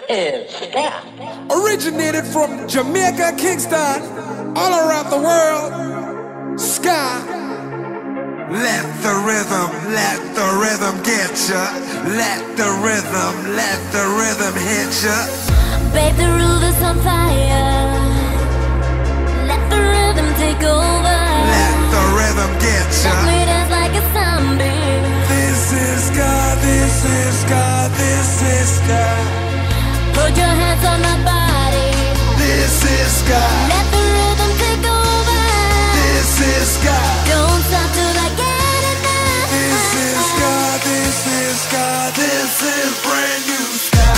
is ska. Originated from Jamaica, Kingston, all around the world. Ska. Let the rhythm get ya. Let the rhythm hit ya. Babe, the roof is on fire. Let the rhythm take over. Let the rhythm get ya. Let me dance like a zombie. This is God, this is God, this is God. Put your hands on my body. This is God. Let the rhythm take over. This is God. Don't stop till I get enough. This is God, this is God, this is brand new sky.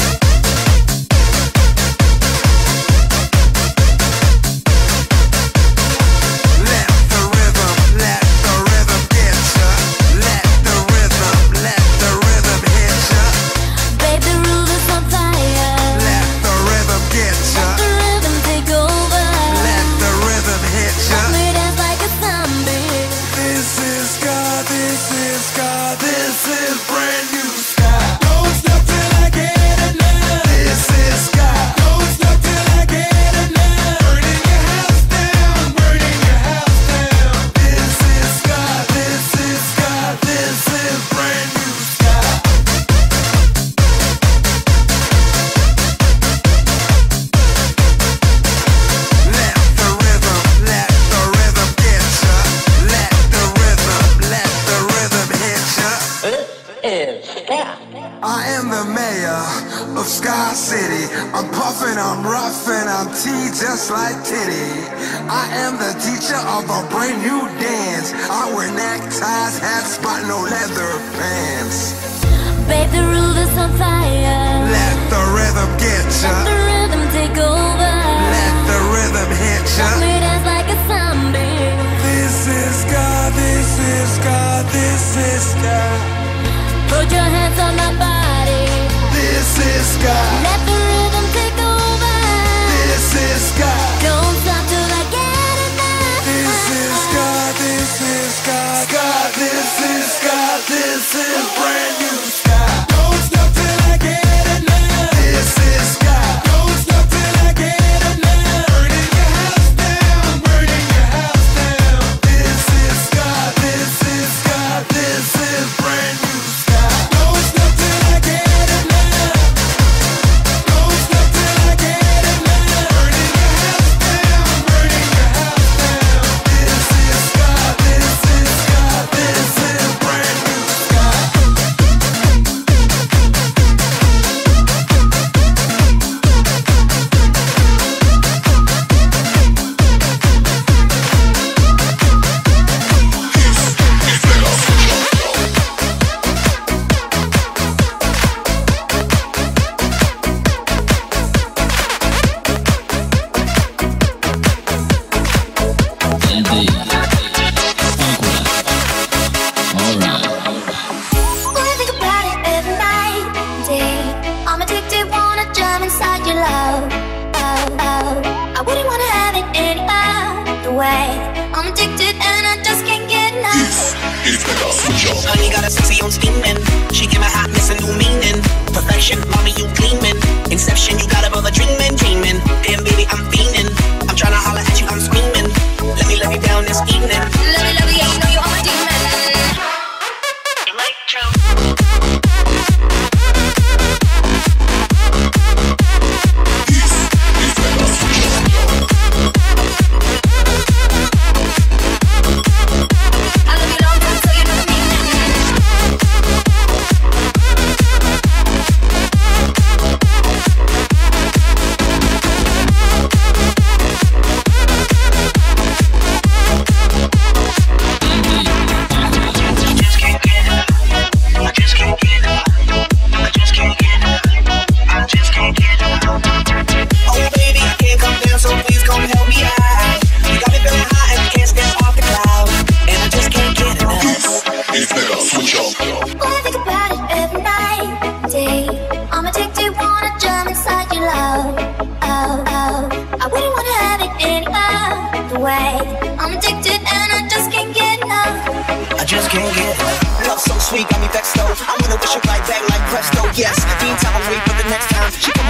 Just like Titty, I am the teacher of a brand new dance. I wear neckties, hats, but no leather pants. Babe, the roof is on fire. Let the rhythm get ya. Let the rhythm take over. Let the rhythm hit ya. Let me dance like a zombie. This is God, this is God, this is God. Put your hands on my body. This is God. Let the rhythm take over. This is God. Don't stop till I get enough. This is God, this is God, God, this is God, this is brand new sky. Don't stop till I get enough. This is God. Don't stop till I get enough. Burning your house down, burning your house down. This is God, this is God, this is brand new sky. Don't stop till I get enough. Don't stop till I get enough. Burning your house down, burning your house down. This is God, this is God, this is brand new sky. When I think about it every night and day, I'm addicted, wanna jump inside your love. Oh, oh. I wouldn't wanna have it any other way. I'm addicted and I just can't get enough. Honey got a sexy on steaming. She give my hotness a new meaning. Perfection, mommy, you gleaming. Inception, you got a brother dreaming, dreaming. Damn, baby, I'm fiending. I'm tryna holler at you, I'm screaming. Let me love you down this evening. Love you, yeah, you know you're my demon. Electro. I love you long time, so you know me. Sweet, got me vexed though. I wanna wish her right back like presto. Yes, the entire wait for the next time she come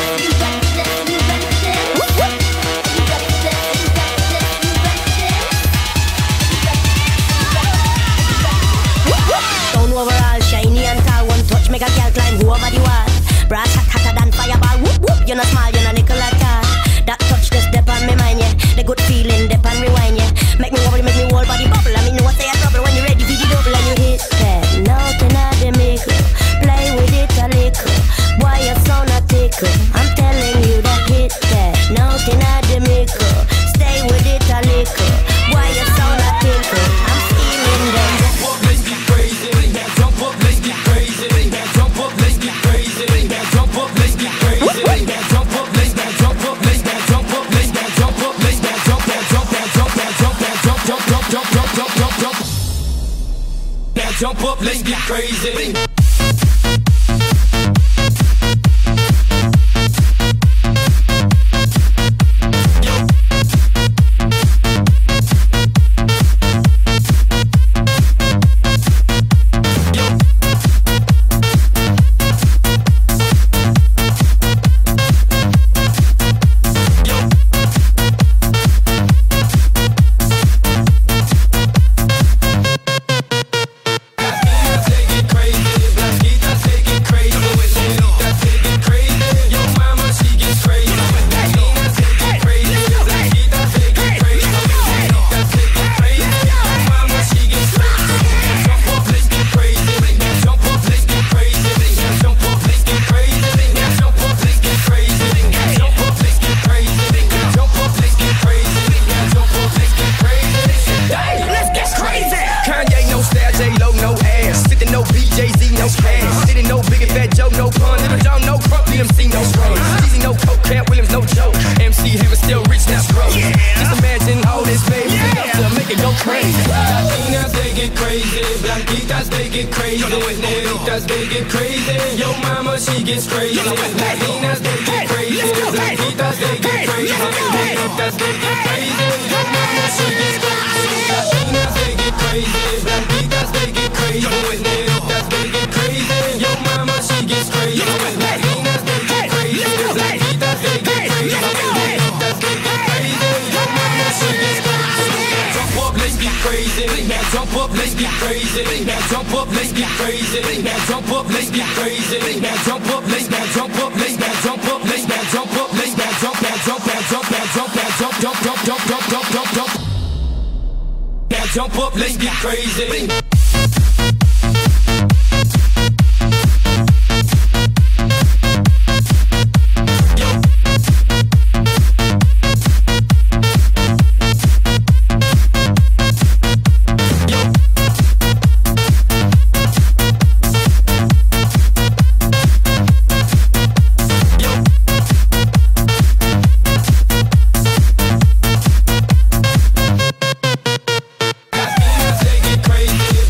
Stone overall, shiny and tall. One touch make a girl climb over the wall. Brass hot hotter than fireball. Whoop whoop, you're not small, you're not nickel at all. That touch just step on me mind, yeah. The good feeling, dip and rewind, yeah. Make me wobble, make me whole body bubble. I mean, you want say a trouble when you're ready for the double and you hit that. Nothing at the mickle. Play with it a little. Boy, your sound a tickle. I'm telling you that hit that. Nothing at the mickle. Stay with it a little. Boy, your sound a tickle. I'm feeling that. Let's get crazy. Jump up, let's get crazy. Jump up, let's get crazy. Jump up, let's get crazy. Jump up, let's get jump up, let's get jump up, let's get jump up, let's get jump that, jump that, jump that, jump that, jump, jump, jump, jump, jump, jump, jump, jump. Now jump up, let's get crazy. Jump up, let's get crazy. Crazy.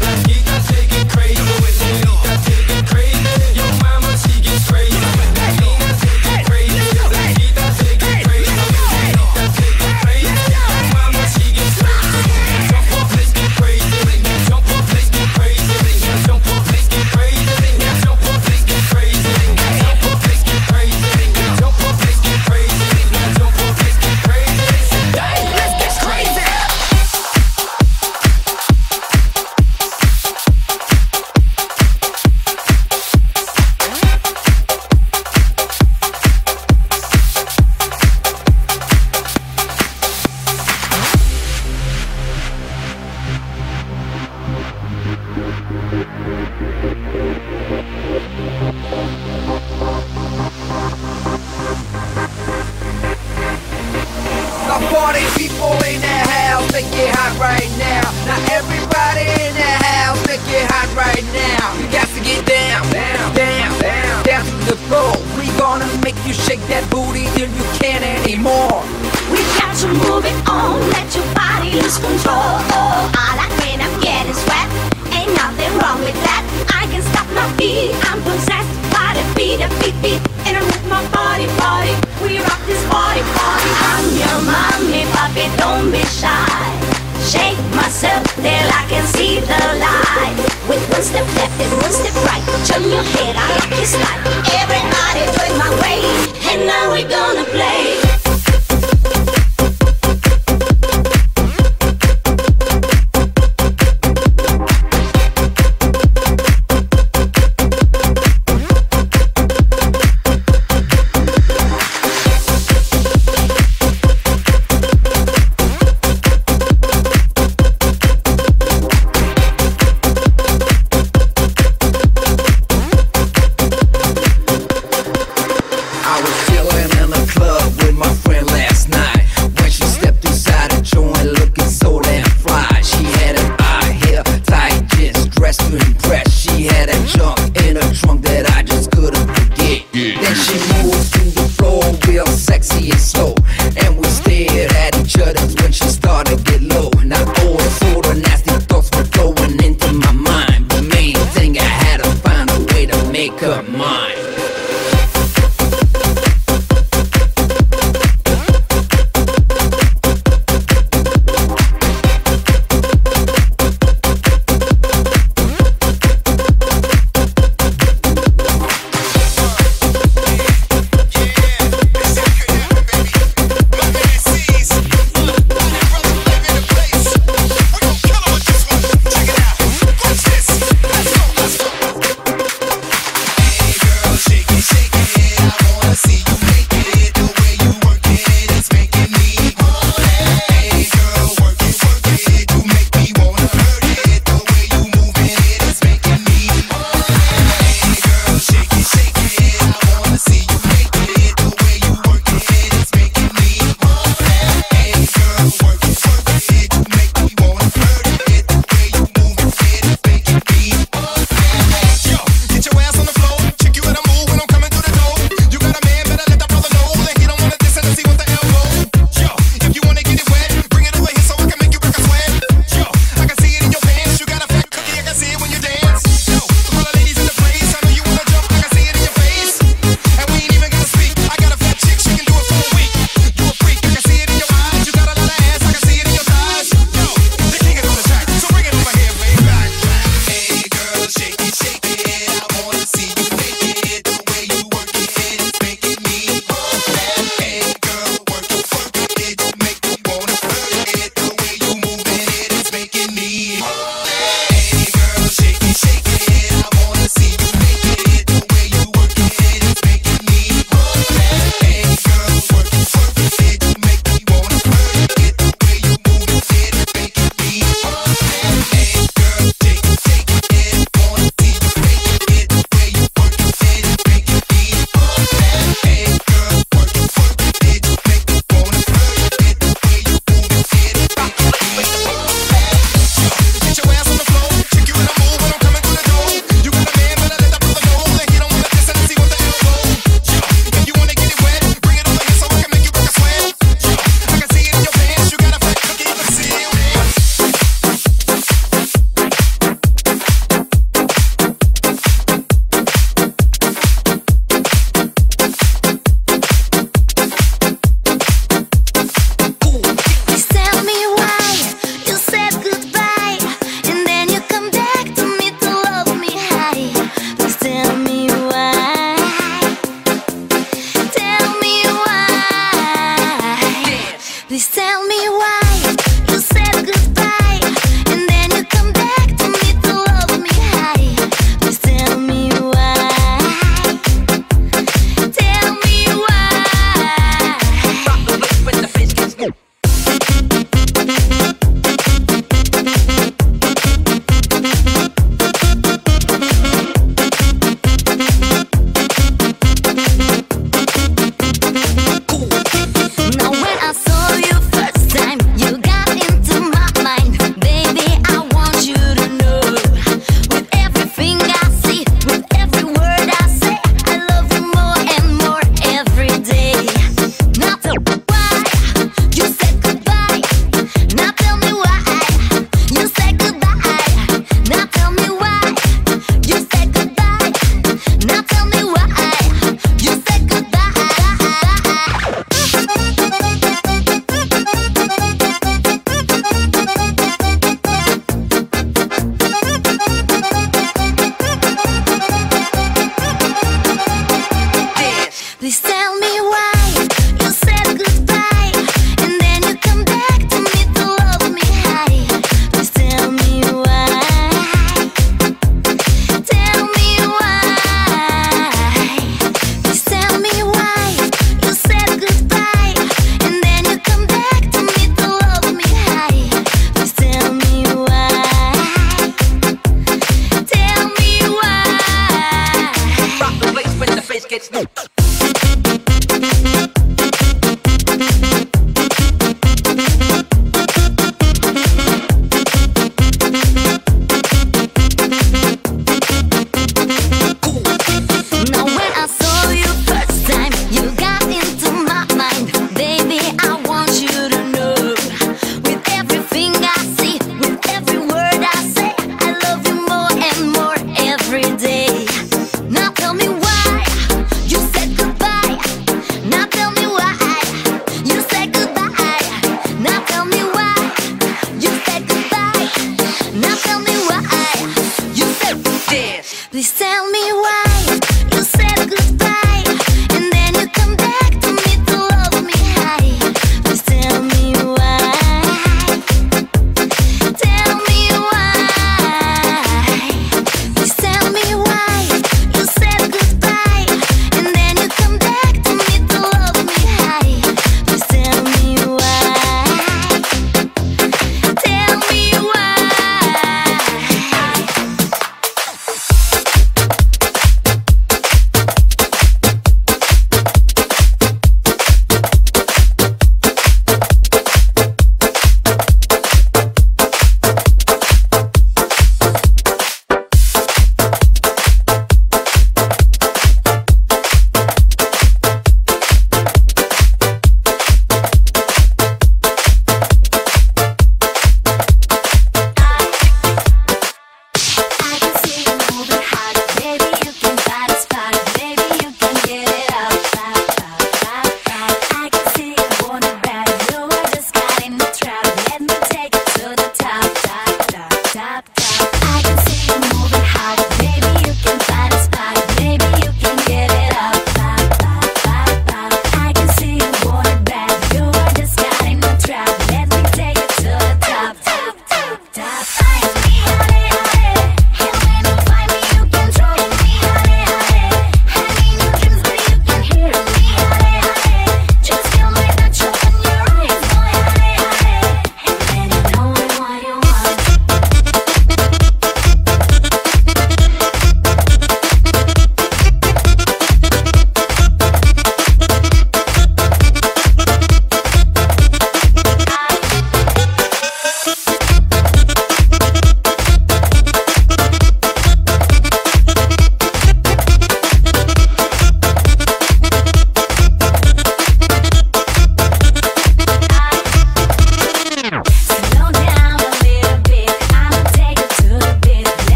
The party people in the house, make it hot right now. Now everybody in the house, make it hot right now. You got to get down, down, down, down, down to the floor. We gonna make you shake that booty till you can't anymore. We got to move it on, let your body lose control. I like when I'm getting sweat, ain't nothing wrong with that. I can stop my feet, I'm possessed by the beat, in a rhythm of body, body. We rock this body, body. I'm your mommy, puppy, don't be shy. Shake myself till I can see the light. With one step left and one step right, turn your head, I rock your slide. Everybody do it my way, and now we're gonna play. You said dance. Please tell me why you said goodbye and then you come back to me to love me high. Please tell me why. Tell me why. Please tell me why you said goodbye and then you come back to me to love me high. Please tell me why. Tell me why.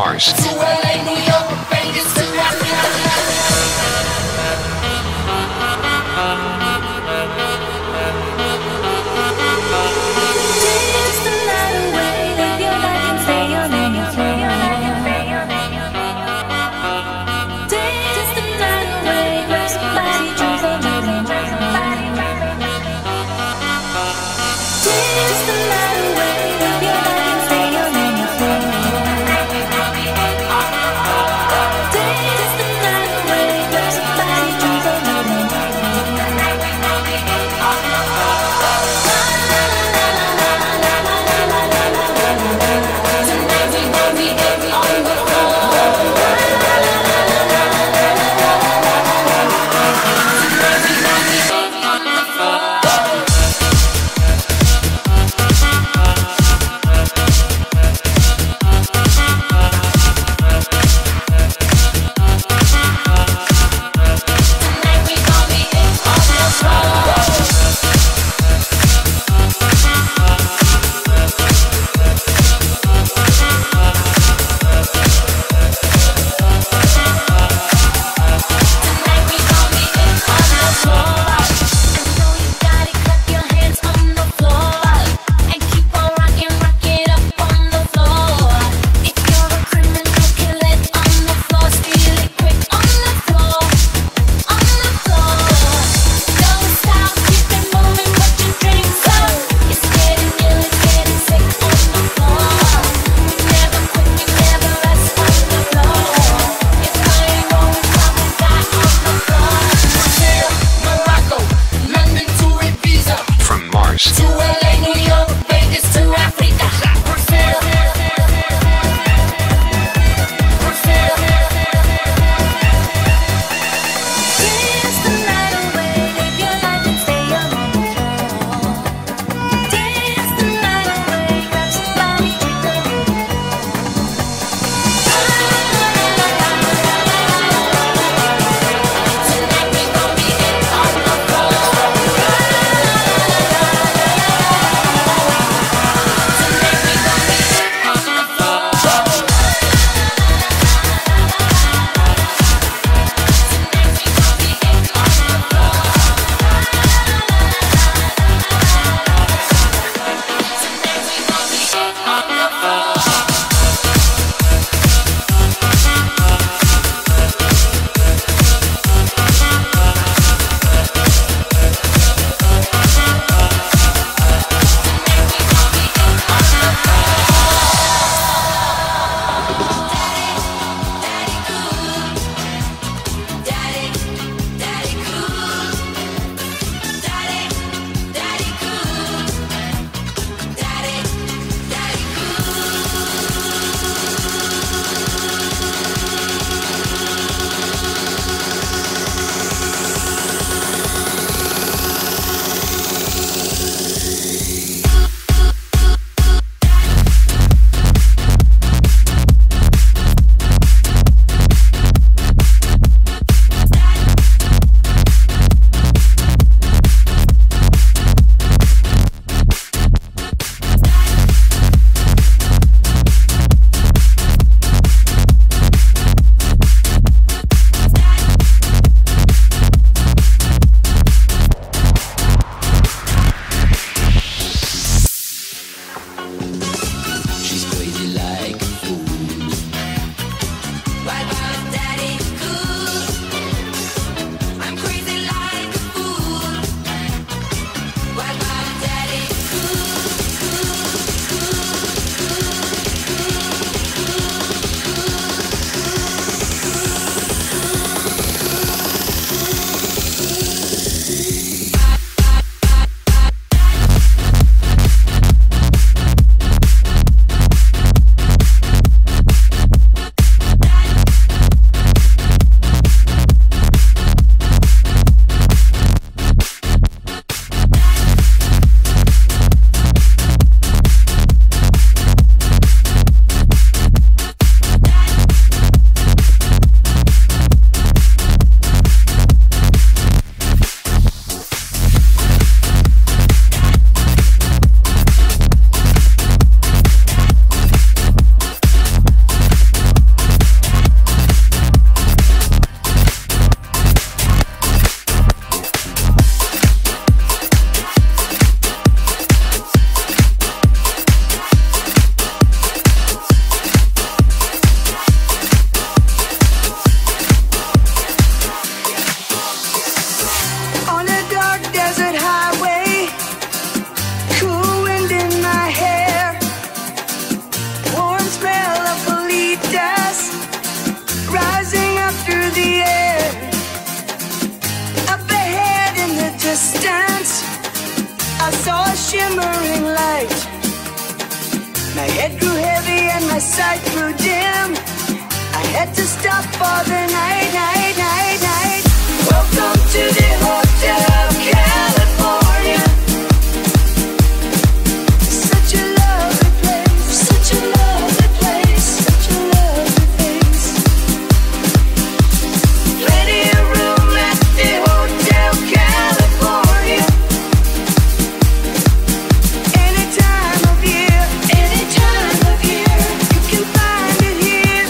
Mars. shimmering light. My head grew heavy and my sight grew dim. I had to stop for the night, night, night, night. Welcome to the Hotel California. Such a lovely place, such a lovely place, such a lovely place. Plenty of room at the Hotel California. Any time of year, you can find it here.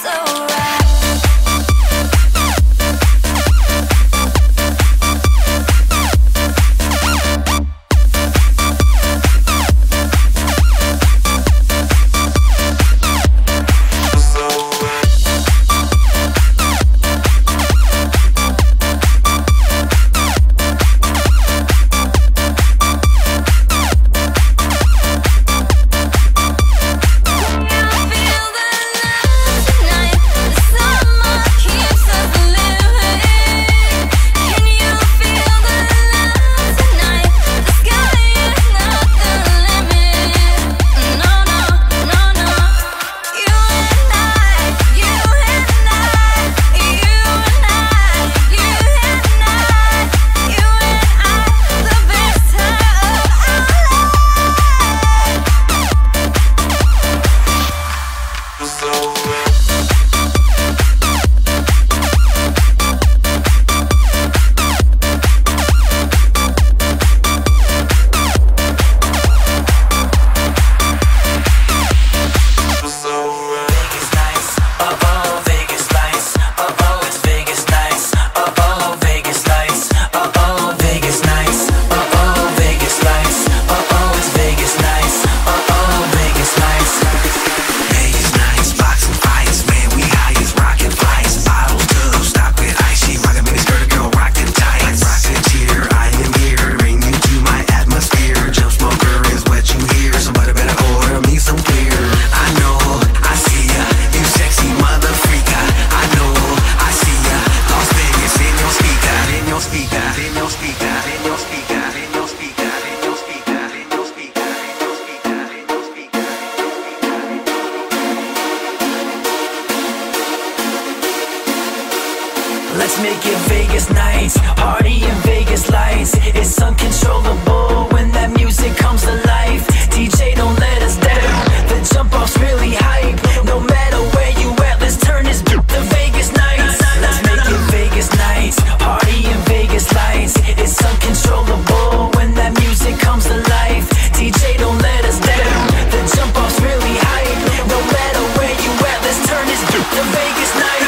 Let's make it Vegas nights, party in Vegas lights. It's uncontrollable when that music comes to life. DJ, don't let us down. The jump off's really hype. No matter where you at, let's turn this to Vegas nights. Let's make it Vegas nights, party in Vegas lights. It's uncontrollable when that music comes to life. DJ, don't let us down. The jump off's really hype. No matter where you at, let's turn this to Vegas nights.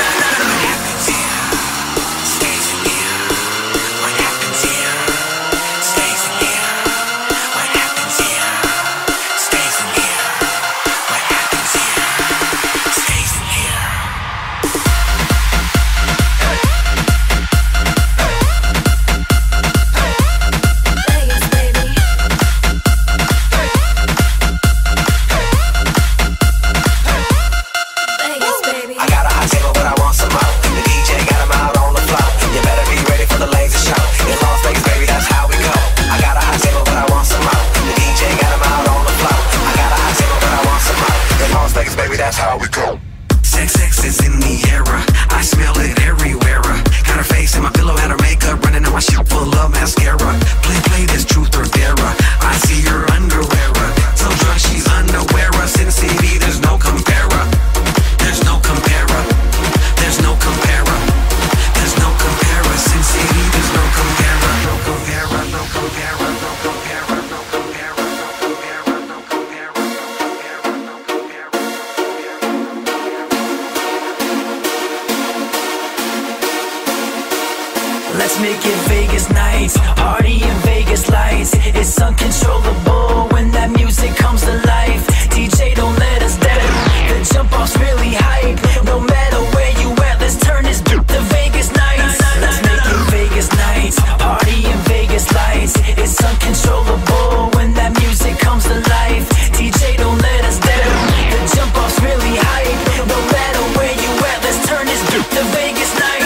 Let's make it Vegas nights, party in Vegas lights. It's uncontrollable when that music comes to life. DJ, don't let us down. The jump off's really hype. No matter where you at, let's turn this to Vegas nights. Let's make it Vegas nights, party in Vegas lights. It's uncontrollable when that music comes to life. DJ, don't let us down. The jump off's really hype. No matter where you at, let's turn this to Vegas nights.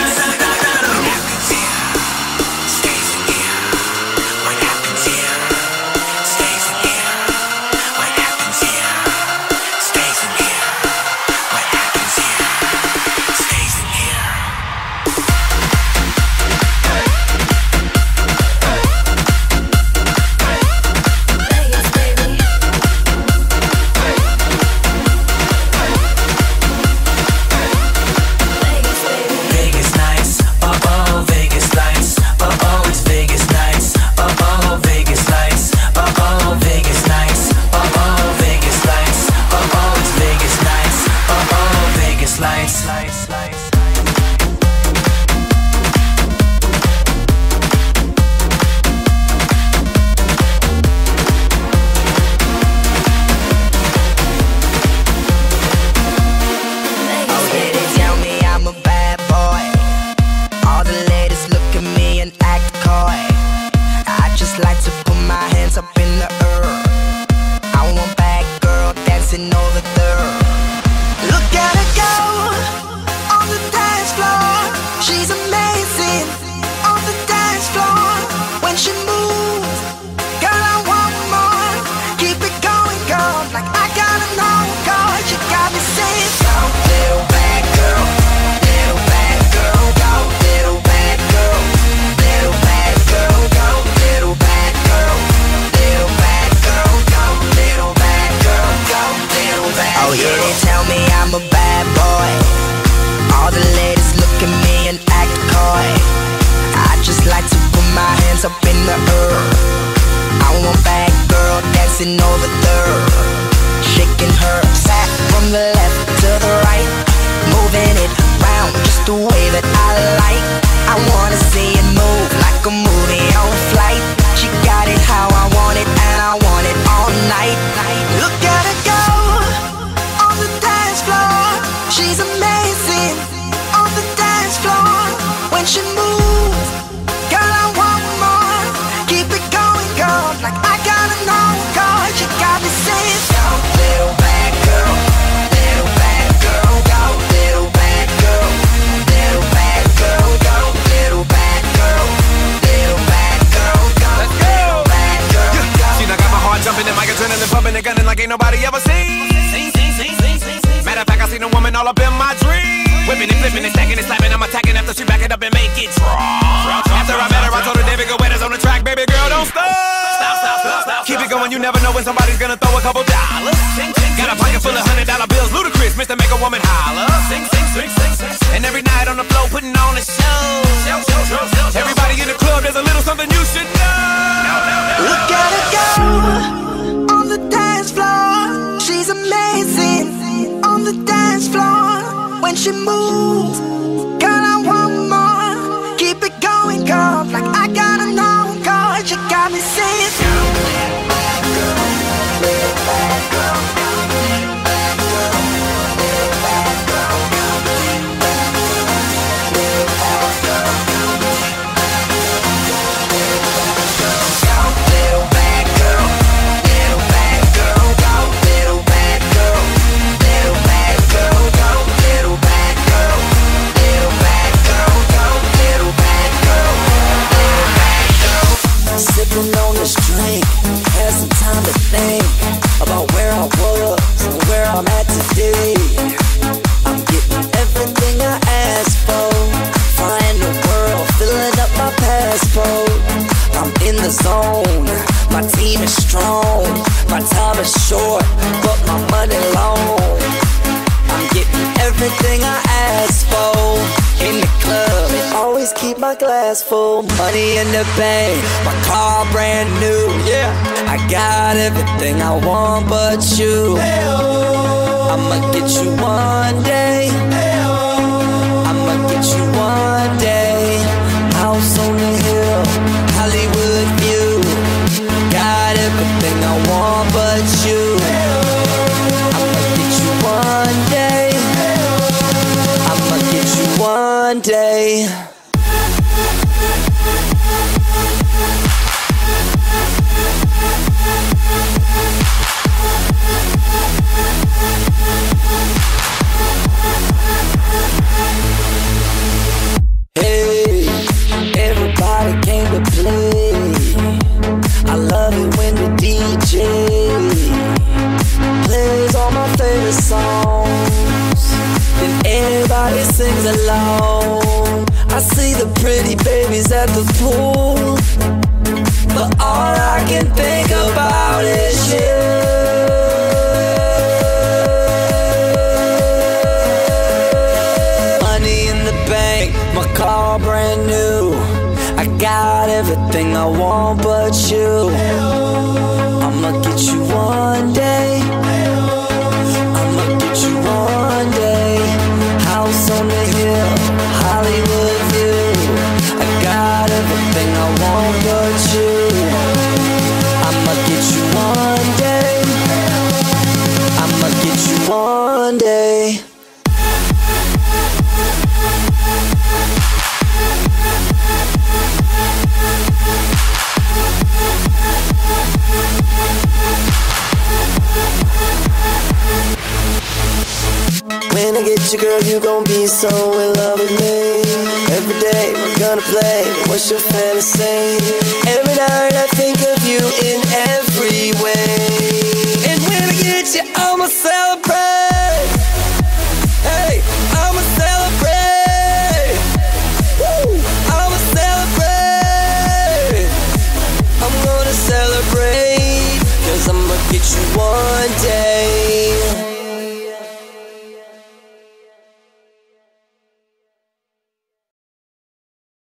Stays in here. lights. Like to put my hands up in the air. I want bad girl dancing all the dirt. Look at her go on the dance floor. She's amazing on the dance floor. When she moves, girl, I want more. Keep it going, girl, like I gotta know, girl. You got me saying, go, little bad girl, little bad girl, go, little bad girl, little bad girl, go, little bad girl, little bad girl, go, little bad girl, go, little bad girl. Oh yeah, they tell me I'm a bad boy. All the ladies look at me and act coy. I just like to put my hands up in the air. I want bad girl dancing over there, shaking her fat from the left to the right, moving it round just the way that I like. I wanna see it move like a movie on flight. She got it how I want it, and I want it all night. Look at her go on the dance floor. She's amazing on the dance floor. When she moves, girl, I want more. Keep it going, girl, like I gotta know, girl. You got me saying, go, little bad girl, little bad girl, go, little bad girl, little bad girl, go, little bad girl, little bad girl, go, little bad girl, go. See, I got my heart jumping and my adrenaline pumping and gunning like ain't nobody ever seen. Matter of fact, I seen a woman all up in my dreams. Whipping and flipping and stacking and slapping. I'm attacking after she back it up and make it drop. After I met her, I told her, David, go wet on the track. Baby girl, don't stop. Keep it going, you never know when somebody's gonna throw a couple dollars. Got a pocket full of $100 bills. Ludacris, Mr. Make a Woman holler. And every night on the floor, putting on a show. Everybody in the club, there's a little something you should know. Look at her go on the dance floor. She's amazing on the dance floor. When she moves, girl, I want more. Keep it going, girl, like I gotta know, girl. You got me saying, little bad girl, little bad girl, little bad girl, little bad girl, little bad girl, little bad girl, little bad girl, little bad girl, go, little bad girl, little bad girl, go, little bad girl, little bad girl, go, little bad girl, little bad girl. Sipping on this drink, had some time to think about where I was and where I'm at today. I'm getting everything I asked for, flying the world, filling up my passport. I'm in the zone, my team is strong, my time is short, but my money long. I'm getting everything I asked for. In the club, they always keep my glass full. Money in the bank, my car brand new. Yeah, I got everything I want but you. I'ma get you one day. I'ma get you one day. House on the hill, Hollywood view. Got everything I want but you. I'ma get you one day. I'ma get you one day. Hey, everybody came to play. I love it when the DJ plays all my favorite songs, and everybody sings along. I see the pretty babies at the pool, but all I can think about is you. Money in the bank, my car brand new. I got everything I want but you. I'ma get you one day. I'ma get you one day. you gon' be so in love with me. Every day we're gonna play, what's your fantasy? Every night I think of you in every way. And when I get you, I'ma celebrate. Hey, I'ma celebrate. Woo, I'ma celebrate. I'm gonna celebrate, 'cause I'ma get you one day.